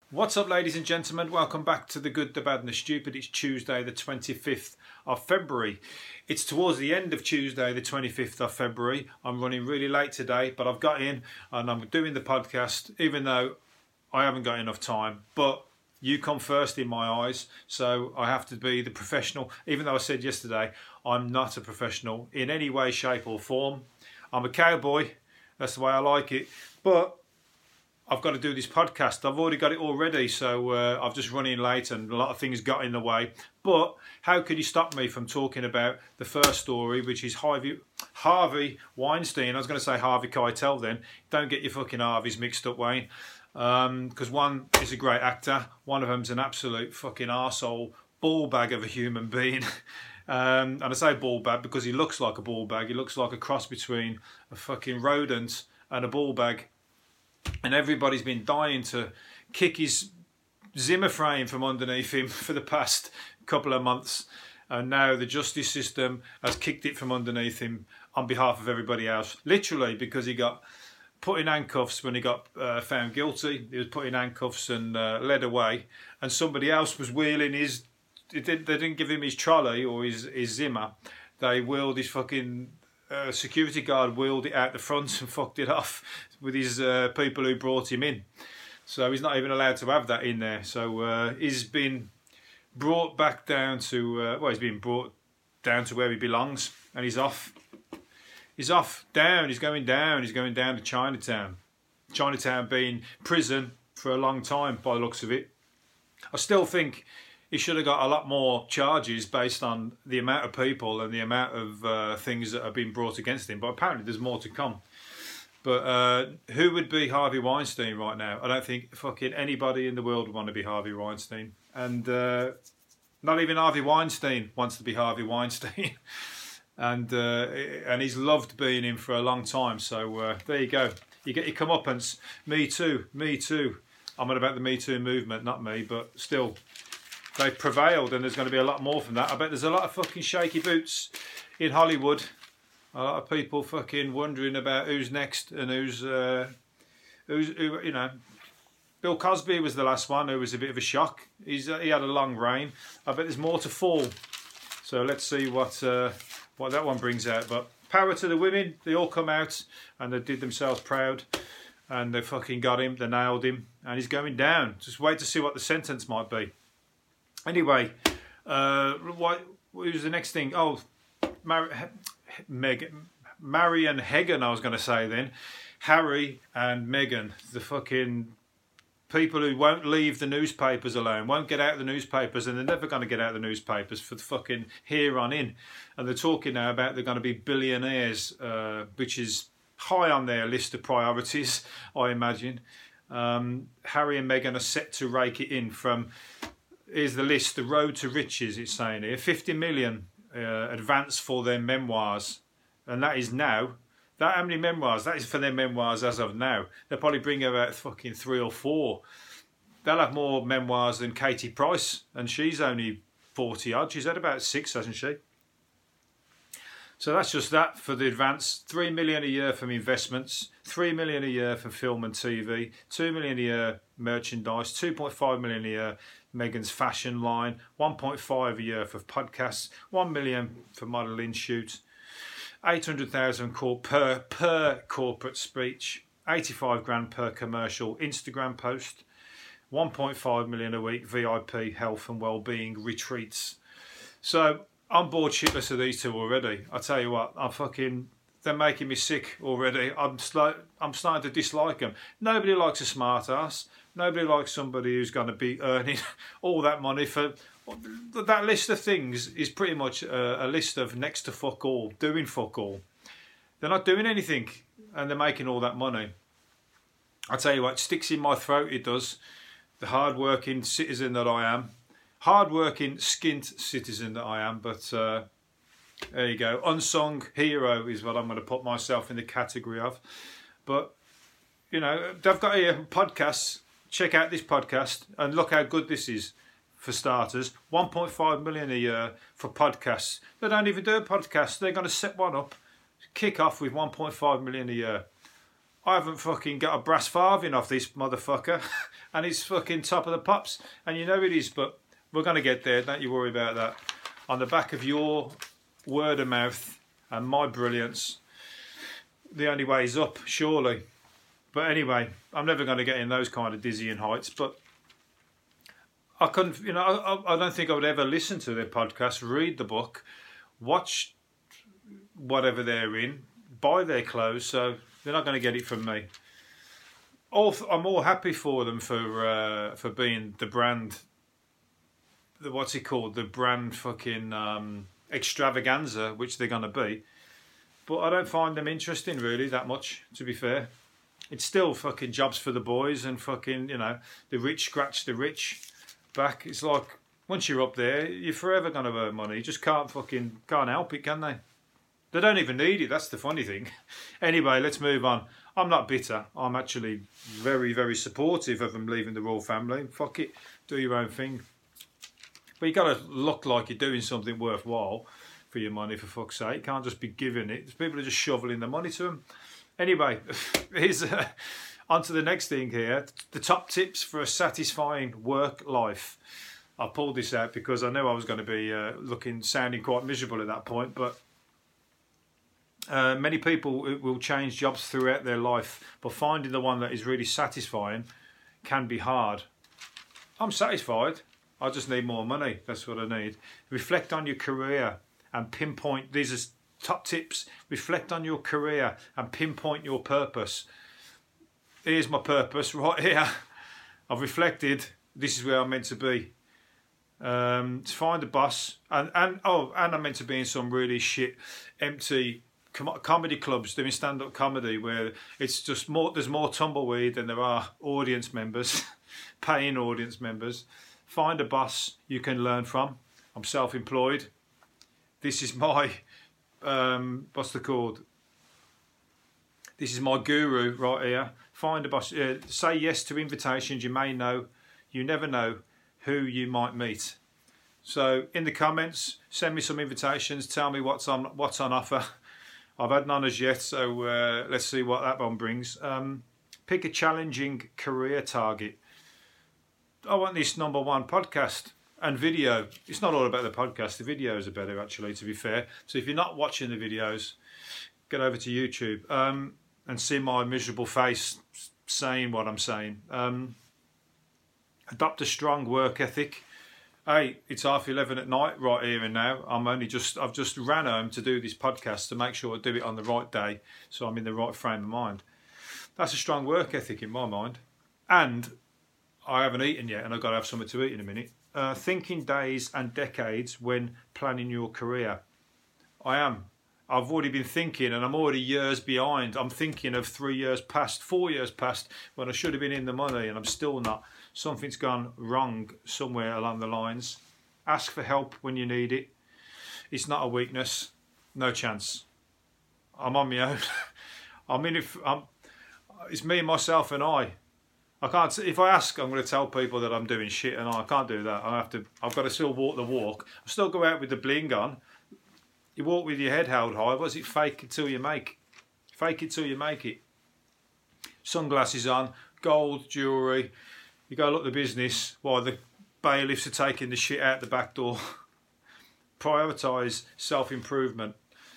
What's up, ladies and gentlemen? Welcome back to The Good, The Bad and The Stupid. It's Tuesday the 25th of February. It's towards the end of Tuesday the 25th of February. I'm running really late today, but I've got in and I'm doing the podcast even though I haven't got enough time. But you come first in my eyes, so I have to be the professional. Even though I said yesterday I'm not a professional in any way, shape or form. I'm a cowboy. That's the way I like it. But I've got to do this podcast. I've already got it all ready, so I've just run in late and a lot of things got in the way. But how could you stop me from talking about the first story, which is Harvey Weinstein? I was going to say Harvey Keitel then. Don't get your fucking Harveys mixed up, Wayne. Because one is a great actor. One of them's an absolute fucking arsehole, ball bag of a human being. And I say ball bag because he looks like a ball bag. He looks like a cross between a fucking rodent and a ball bag. And everybody's been dying to kick his Zimmer frame from underneath him for the past couple of months. And now the justice system has kicked it from underneath him on behalf of everybody else. Literally, because he got put in handcuffs when he got found guilty. He was put in handcuffs and led away. And somebody else was wheeling his... They didn't give him his trolley or his Zimmer. They wheeled his fucking... security guard wheeled it out the front and fucked it off with his people who brought him in. So he's not even allowed to have that in there. So he's been brought back down to, he's been brought down to where he belongs. And he's off. He's off, down, he's going down. He's going down to Chinatown. Chinatown being prison for a long time by the looks of it. I still think he should have got a lot more charges based on the amount of people and the amount of things that have been brought against him. But apparently there's more to come. But who would be Harvey Weinstein right now? I don't think fucking anybody in the world would want to be Harvey Weinstein. And not even Harvey Weinstein wants to be Harvey Weinstein. And he's loved being him for a long time. So there you go. You get your comeuppance. Me too. Me too. I'm on about the Me Too movement, not me, but still. They prevailed, and there's going to be a lot more from that. I bet there's a lot of fucking shaky boots in Hollywood. A lot of people fucking wondering about who's next and who's you know. Bill Cosby was the last one who was a bit of a shock. He had a long reign. I bet there's more to fall. So let's see what that one brings out. But power to the women. They all come out and they did themselves proud. And they fucking got him. They nailed him. And he's going down. Just wait to see what the sentence might be. Anyway, what was the next thing? Oh, Marry and Hagan, I was going to say then. Harry and Meghan, the fucking people who won't leave the newspapers alone, won't get out of the newspapers, and they're never going to get out of the newspapers for the fucking here on in. And they're talking now about they're going to be billionaires, which is high on their list of priorities, I imagine. Harry and Meghan are set to rake it in from... Here's the list, the road to riches, it's saying here. 50 million advance for their memoirs. And that is now. How many memoirs? That is for their memoirs as of now. They'll probably bring about fucking 3 or 4. They'll have more memoirs than Katie Price. And she's only 40 odd. She's had about 6, hasn't she? So that's just that for the advance. 3 million a year from investments. 3 million a year from film and TV. 2 million a year merchandise. 2.5 million a year Meghan's fashion line, 1.5 a year for podcasts, 1 million for modelling shoots, 800,000 per corporate speech, 85 grand per commercial Instagram post, 1.5 million a week VIP health and wellbeing retreats. So I'm bored shitless of these two already. I tell you what, they're making me sick already. I'm starting to dislike them. Nobody likes a smart ass. Nobody likes somebody who's going to be earning all that money for... That list of things is pretty much a list of next to fuck all, doing fuck all. They're not doing anything and they're making all that money. I tell you what, it sticks in my throat, it does. The hard-working citizen that I am. Hard-working, skint citizen that I am, but... there you go. Unsung hero is what I'm going to put myself in the category of. But, you know, they've got here podcasts. Check out this podcast and look how good this is for starters. 1.5 million a year for podcasts. They don't even do a podcast. They're going to set one up, kick off with 1.5 million a year. I haven't fucking got a brass farthing off this motherfucker. and it's fucking top of the pops, and you know it is. But we're going to get there. Don't you worry about that. On the back of your word of mouth and my brilliance, the only way is up, surely. But anyway, I'm never going to get in those kind of dizzying heights. But I couldn't, you know, I don't think I would ever listen to their podcast, read the book, watch whatever they're in, buy their clothes. So they're not going to get it from me. I'm all happy for them for being the brand. What's it called? The brand fucking extravaganza, which they're going to be. But I don't find them interesting really that much, to be fair. It's still fucking jobs for the boys and fucking, you know, the rich scratch the rich back. It's like, once you're up there, you're forever going to earn money. You just can't help it, can they? They don't even need it, that's the funny thing. Anyway, let's move on. I'm not bitter. I'm actually very, very supportive of them leaving the royal family. Fuck it, do your own thing. But you got to look like you're doing something worthwhile for your money, for fuck's sake. You can't just be giving it. People are just shoveling the money to them. Anyway, here's on to the next thing here. The top tips for a satisfying work life. I pulled this out because I knew I was going to be sounding quite miserable at that point. But many people will change jobs throughout their life. But finding the one that is really satisfying can be hard. I'm satisfied. I just need more money. That's what I need. Reflect on your career and pinpoint. These are top tips. Reflect on your career and pinpoint your purpose. Here's my purpose right here. I've reflected. This is where I'm meant to be. To find a boss. And I'm meant to be in some really shit, empty comedy clubs doing stand-up comedy where it's just more. There's more tumbleweed than there are audience members, paying audience members. Find a boss you can learn from. I'm self-employed. This is my, what's it called? This is my guru right here. Find a boss. Say yes to invitations. You never know who you might meet. So in the comments, send me some invitations. Tell me what's on offer. I've had none as yet, so let's see what that one brings. Pick a challenging career target. I want this #1 podcast and video. It's not all about the podcast. The videos are better, actually, to be fair. So if you're not watching the videos, get over to YouTube and see my miserable face saying what I'm saying. Adopt a strong work ethic. Hey, it's 11:30 at night right here and now. I've just ran home to do this podcast to make sure I do it on the right day, so I'm in the right frame of mind. That's a strong work ethic in my mind. And I haven't eaten yet, and I've got to have something to eat in a minute. Think in days and decades when planning your career. I've already been thinking, and I'm already years behind. I'm thinking of 3 years past, 4 years past, when I should have been in the money, and I'm still not. Something's gone wrong somewhere along the lines. Ask for help when you need it. It's not a weakness. No chance. I'm on my own. It's me, myself, and I. I can't. If I ask, I'm going to tell people that I'm doing shit, and I can't do that. I've got to still walk the walk. I still go out with the bling on. You walk with your head held high. What is it? Fake it till you make. Fake it till you make it. Sunglasses on, gold jewellery. You go look the business while the bailiffs are taking the shit out the back door. Prioritise self-improvement.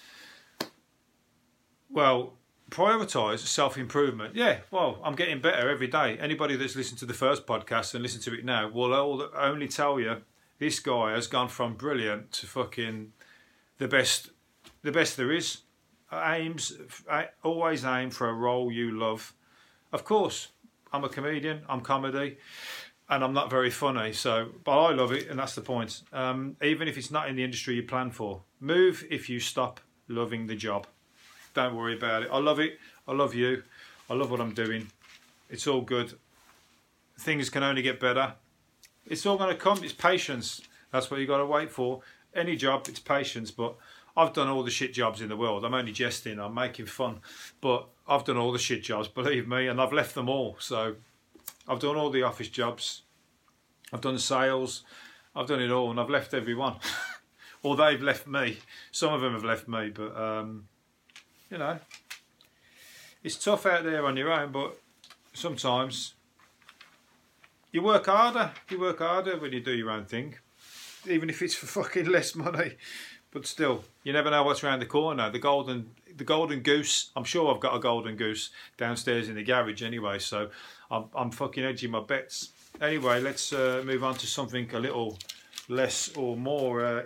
Well, prioritise self-improvement. Yeah, well, I'm getting better every day. Anybody that's listened to the first podcast and listened to it now will only tell you this guy has gone from brilliant to fucking the best there is. Always aim for a role you love. Of course, I'm a comedian, I'm comedy, and I'm not very funny, but I love it, and that's the point. Even if it's not in the industry you plan for. Move if you stop loving the job. Don't worry about it. I love it. I love you. I love what I'm doing. It's all good. Things can only get better. It's all going to come. It's patience. That's what you got to wait for. Any job, it's patience. But I've done all the shit jobs in the world. I'm only jesting. I'm making fun. But I've done all the shit jobs, believe me, and I've left them all. So I've done all the office jobs. I've done sales. I've done it all, and I've left everyone. Or they've left me. Some of them have left me, but you know, it's tough out there on your own, but sometimes you work harder. You work harder when you do your own thing, even if it's for fucking less money. But still, you never know what's around the corner. The golden goose. I'm sure I've got a golden goose downstairs in the garage anyway. So I'm fucking edging my bets. Anyway, let's move on to something a little less or more.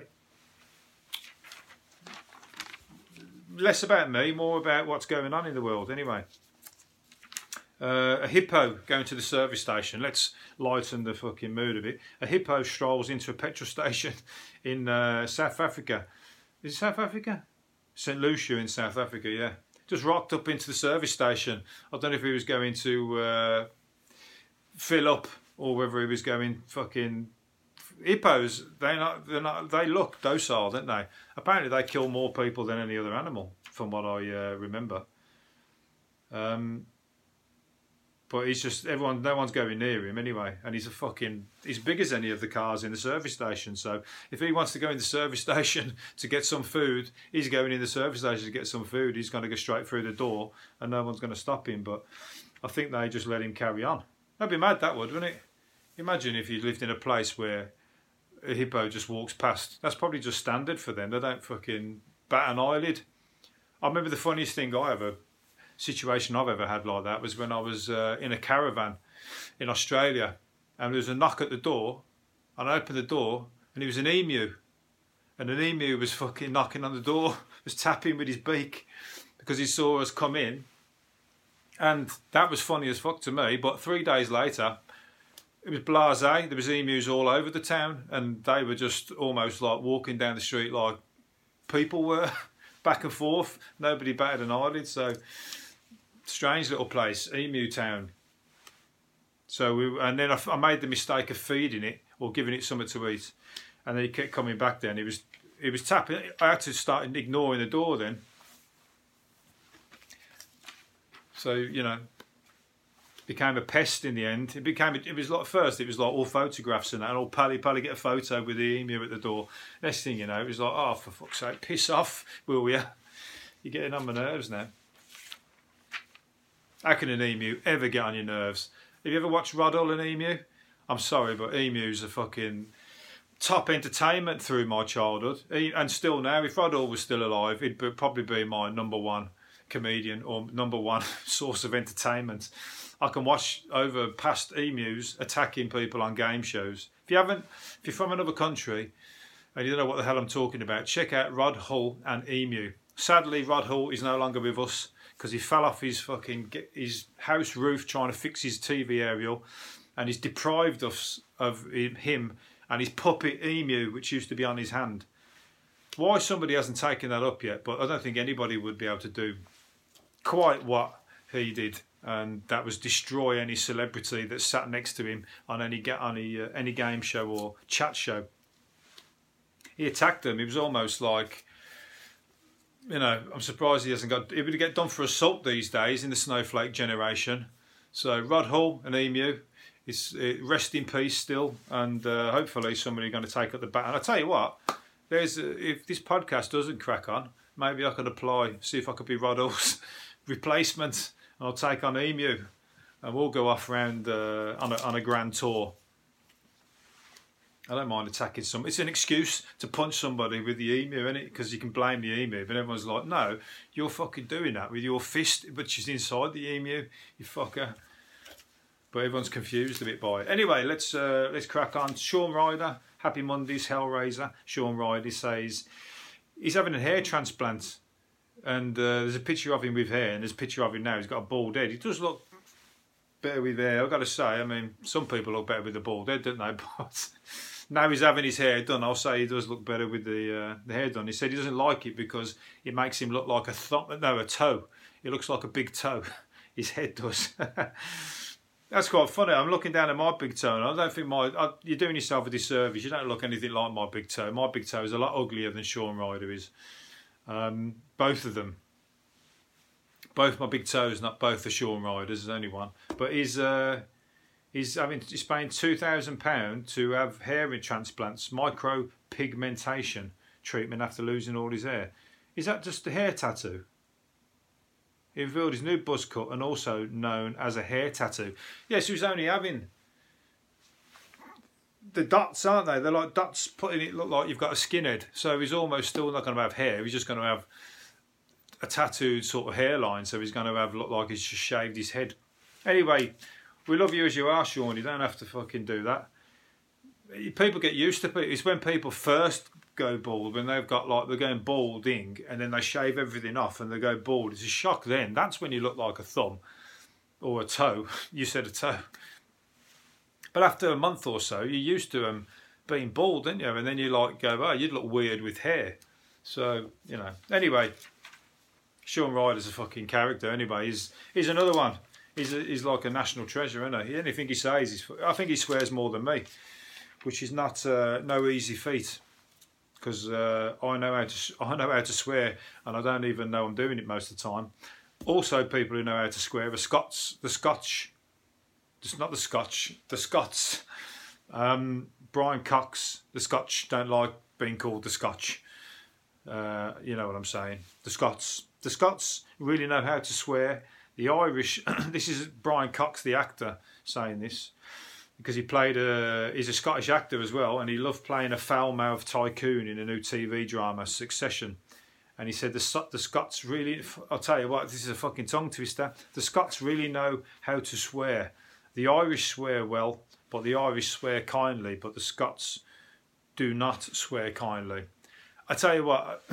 Less about me, more about what's going on in the world. Anyway, a hippo going to the service station. Let's lighten the fucking mood a bit. A hippo strolls into a petrol station in South Africa. Is it South Africa? St. Lucia in South Africa, yeah. Just rocked up into the service station. I don't know if he was going to fill up or whether he was going fucking... Hippos, they look docile, don't they? Apparently they kill more people than any other animal, from what I remember. But he's just, no one's going near him anyway. And he's big as any of the cars in the service station. So if he wants to go in the service station to get some food, he's going in the service station to get some food. He's going to go straight through the door and no one's going to stop him. But I think they just let him carry on. That'd be mad, that would, wouldn't it? Imagine if you lived in a place where a hippo just walks past. That's probably just standard for them. They don't fucking bat an eyelid. I remember the funniest situation I've ever had like that was when I was in a caravan in Australia, and there was a knock at the door, and I opened the door, and it was an emu, and an emu was fucking knocking on the door, was tapping with his beak because he saw us come in, and that was funny as fuck to me. But 3 days later, it was blasé. There was emus all over the town, and they were just almost like walking down the street like people were, back and forth. Nobody batted an eyelid. So strange little place, Emu Town. So and then I made the mistake of feeding it or giving it something to eat, and then he kept coming back. Then it was tapping. I had to start ignoring the door then. So you know. Became a pest in the end. It was like, first it was like all photographs and that, and all pally get a photo with the emu at the door. Next thing you know, it was like, oh, for fuck's sake, piss off, will you? You're getting on my nerves now. How can an emu ever get on your nerves? Have you ever watched Rudall and Emu? I'm sorry, but emus are fucking top entertainment through my childhood, and still now. If Rudall was still alive, he'd probably be my #1 comedian or #1 source of entertainment. I can watch over past emus attacking people on game shows. If you're from another country and you don't know what the hell I'm talking about, check out Rod Hull and Emu. Sadly, Rod Hull is no longer with us because he fell off his house roof trying to fix his TV aerial, and he's deprived us of him and his puppet Emu, which used to be on his hand. Why somebody hasn't taken that up yet, but I don't think anybody would be able to do quite what he did. And that was destroy any celebrity that sat next to him on any game show or chat show. He attacked them. It was almost like, you know, I'm surprised he hasn't got. It would get done for assault these days in the snowflake generation. So Rod Hull and Emu, rest in peace still, and hopefully somebody going to take up the baton. I tell you what, if this podcast doesn't crack on, maybe I could apply, see if I could be Rod Hull's replacement. I'll take on Emu, and we'll go off round on a grand tour. I don't mind attacking some. It's an excuse to punch somebody with the emu, isn't it? Because you can blame the emu, but everyone's like, "No, you're fucking doing that with your fist, but she's inside the emu, you fucker." But everyone's confused a bit by it. Anyway, let's crack on. Shaun Ryder, happy Mondays, Hellraiser. Shaun Ryder says he's having a hair transplant. And there's a picture of him with hair, and there's a picture of him now. He's got a bald head. He does look better with hair, I've got to say. I mean, some people look better with a bald head, don't they? But now he's having his hair done, I'll say he does look better with the hair done. He said he doesn't like it because it makes him look like a toe. It looks like a big toe. His head does. That's quite funny. I'm looking down at my big toe, and I don't think you're doing yourself a disservice. You don't look anything like my big toe. My big toe is a lot uglier than Shaun Ryder is. Both of them. Both my big toes, not both the Shaun Ryders, there's only one. But he's paying £2,000 to have hair transplants, micropigmentation treatment after losing all his hair. Is that just a hair tattoo? He revealed his new buzz cut and also known as a hair tattoo. Yes, he was only having the dots, aren't they? They're like dots putting it look like you've got a skinhead. So he's almost still not going to have hair. He's just going to have a tattooed sort of hairline. So he's going to have look like he's just shaved his head. Anyway, we love you as you are, Sean. You don't have to fucking do that. People get used to it. It's when people first go bald, when they've got like, they're going balding and then they shave everything off and they go bald. It's a shock then. That's when you look like a thumb or a toe. You said a toe. But after a month or so, you're used to being bald, didn't you? And then you like go, oh, you'd look weird with hair. So, you know. Anyway, Shaun Ryder's a fucking character anyway. He's another one. He's like a national treasure, isn't he? Anything he says, I think he swears more than me, which is not no easy feat. Because I know how to swear, and I don't even know I'm doing it most of the time. Also, people who know how to swear are the Scotch. It's not the Scotch, the Scots. Brian Cox, the Scotch don't like being called the Scotch. You know what I'm saying. The Scots really know how to swear. The Irish, this is Brian Cox, the actor, saying this, because he's a Scottish actor as well, and he loved playing a foul-mouthed tycoon in a new TV drama, Succession. And he said the Scots really, I'll tell you what, this is a fucking tongue twister, the Scots really know how to swear. The Irish swear well, but the Irish swear kindly, but the Scots do not swear kindly. I tell you what,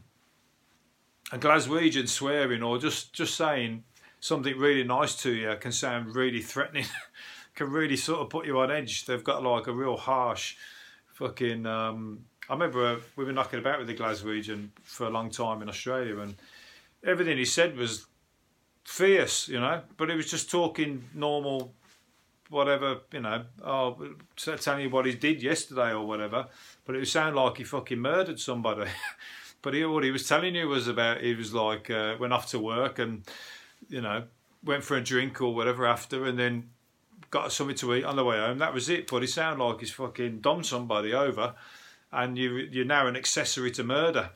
a Glaswegian swearing or just saying something really nice to you can sound really threatening, can really sort of put you on edge. They've got like a real harsh fucking... I remember we were knocking about with the Glaswegian for a long time in Australia, and everything he said was fierce, you know, but he was just talking normal, whatever, you know, telling you what he did yesterday or whatever, but it would sound like he fucking murdered somebody. But what he was telling you was about, he was like, went off to work and, you know, went for a drink or whatever after, and then got something to eat on the way home. That was it. But he sounded like he's fucking dommed somebody over, and you're now an accessory to murder.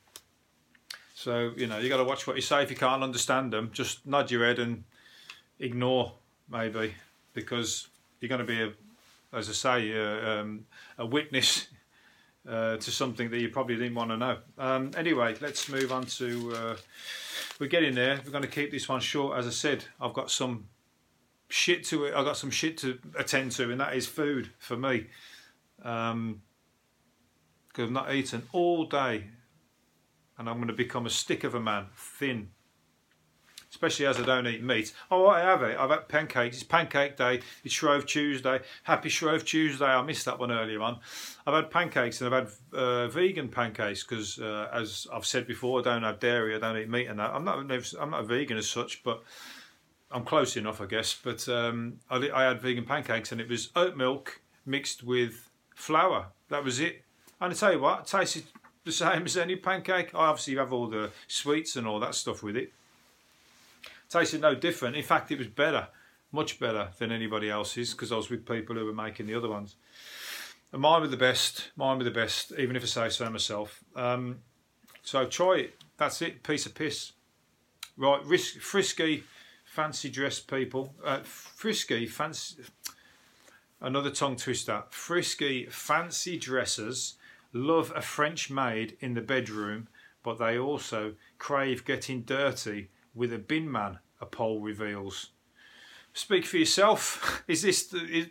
So, you know, you got to watch what you say. If you can't understand them, just nod your head and ignore, maybe, because you're going to be, as I say, a witness to something that you probably didn't want to know. Anyway, let's move on to... we're getting there. We're going to keep this one short. As I said, I've got some shit to attend to, and that is food for me. Because I've not eaten all day, and I'm going to become a stick of a man, thin. Especially as I don't eat meat. Oh, I have it. I've had pancakes. It's Pancake Day. It's Shrove Tuesday. Happy Shrove Tuesday. I missed that one earlier on. I've had pancakes, and I've had vegan pancakes because, as I've said before, I don't have dairy. I don't eat meat, and that. I'm not a vegan as such, but I'm close enough, I guess. But I had vegan pancakes, and it was oat milk mixed with flour. That was it. And I tell you what, it tasted the same as any pancake. I obviously have all the sweets and all that stuff with it. Tasted no different. In fact, it was better, much better than anybody else's, because I was with people who were making the other ones. And mine were the best. Mine were the best, even if I say so myself. So try it. That's it. Piece of piss. Right, frisky, fancy dressed people. Frisky, fancy. Another tongue twister. Frisky, fancy dressers love a French maid in the bedroom, but they also crave getting dirty with a bin man, a poll reveals. Speak for yourself. This is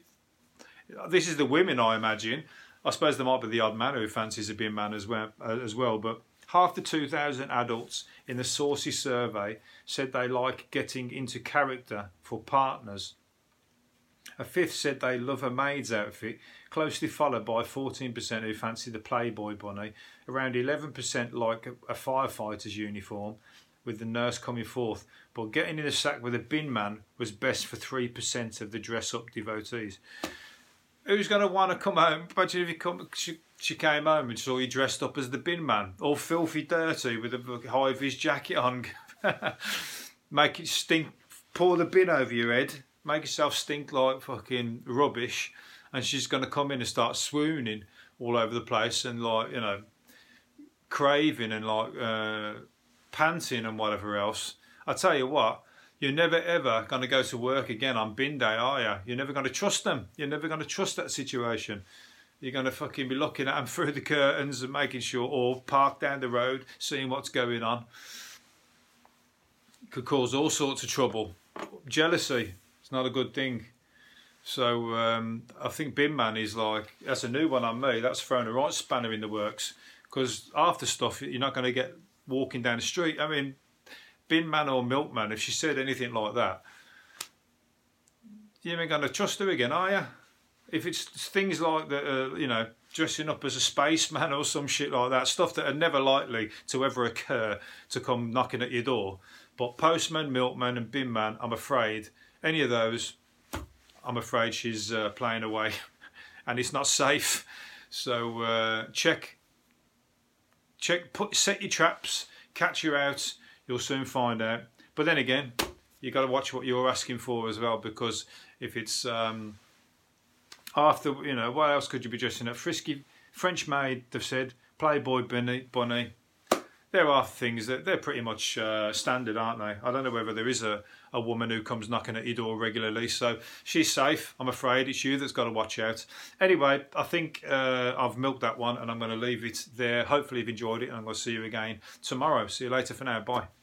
the women, I imagine. I suppose there might be the odd man who fancies a bin man as well. But half the 2,000 adults in the Saucy survey said they like getting into character for partners. A fifth said they love a maid's outfit, closely followed by 14% who fancy the Playboy bunny. Around 11% like a firefighter's uniform, with the nurse coming fourth. But getting in the sack with a bin man was best for 3% of the dress-up devotees. Who's going to want to come home? Imagine if she came home and saw you dressed up as the bin man, all filthy dirty with a high-vis jacket on. Make it stink, pour the bin over your head, make yourself stink like fucking rubbish, and she's going to come in and start swooning all over the place and, like, you know, craving and like panting and whatever else. I tell you what, you're never ever going to go to work again on bin day, are you? You're never going to trust them. You're never going to trust that situation. You're going to fucking be looking at them through the curtains and making sure, or park down the road, seeing what's going on. Could cause all sorts of trouble. Jealousy, it's not a good thing. So I think Bin Man is like, that's a new one on me. That's thrown a right spanner in the works. Because after stuff, you're not going to get walking down the street. I mean, Bin Man or Milkman, if she said anything like that, you ain't going to trust her again, are you? If it's things like that, you know, dressing up as a spaceman or some shit like that, stuff that are never likely to ever occur to come knocking at your door. But Postman, Milkman and Bin Man, I'm afraid, any of those, I'm afraid she's playing away and it's not safe. So set your traps, catch her out, you'll soon find out. But then again, you got to watch what you're asking for as well, because if it's after, you know, what else could you be dressing up? Frisky French maid, they've said, Playboy bunny. There are things that they're pretty much standard, aren't they? I don't know whether there is a woman who comes knocking at your door regularly. So she's safe. I'm afraid it's you that's got to watch out. Anyway, I think I've milked that one and I'm going to leave it there. Hopefully you've enjoyed it and I'm going to see you again tomorrow. See you later for now. Bye.